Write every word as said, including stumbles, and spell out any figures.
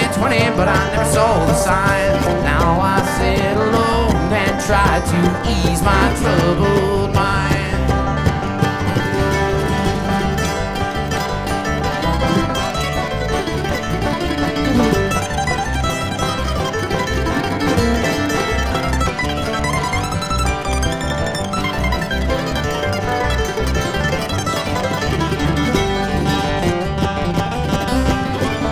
twenty, but I never saw the sign. Now I sit alone and try to ease my